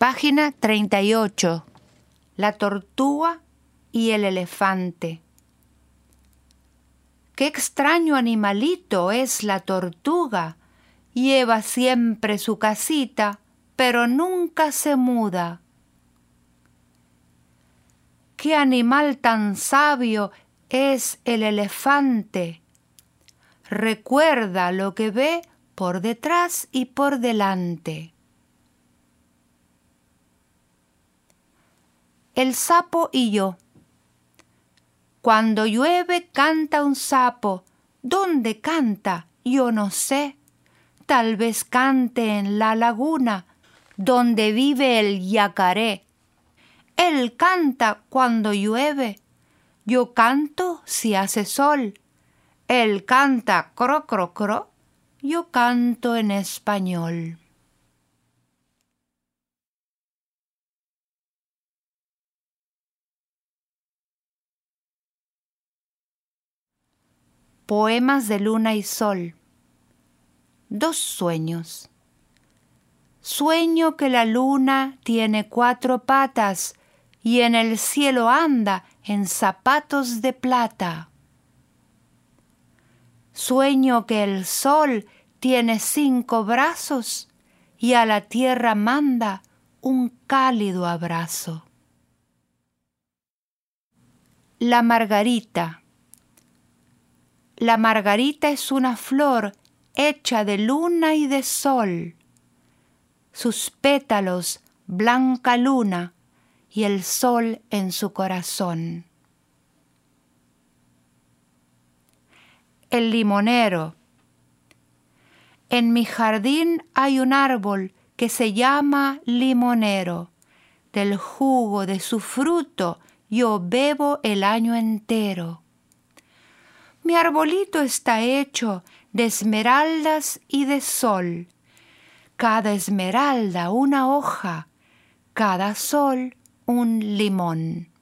Página 38. La tortuga y el elefante. Qué extraño animalito es la tortuga. Lleva siempre su casita, pero nunca se muda. Qué animal tan sabio es el elefante. Recuerda lo que ve por detrás y por delante. El sapo y yo. Cuando llueve canta un sapo. ¿Dónde canta? Yo no sé. Tal vez cante en la laguna, donde vive el yacaré. Él canta cuando llueve. Yo canto si hace sol. Él canta cro, cro, cro. Yo canto en español. Poemas de luna y sol. 2 sueños. Sueño que la luna tiene 4 patas y en el cielo anda en zapatos de plata. Sueño que el sol tiene 5 brazos y a la tierra manda un cálido abrazo. La margarita. La margarita es una flor hecha de luna y de sol. Sus pétalos blanca luna y el sol en su corazón. El limonero. En mi jardín hay un árbol que se llama limonero. Del jugo de su fruto yo bebo el año entero. Mi arbolito está hecho de esmeraldas y de sol. Cada esmeralda una hoja, cada sol un limón.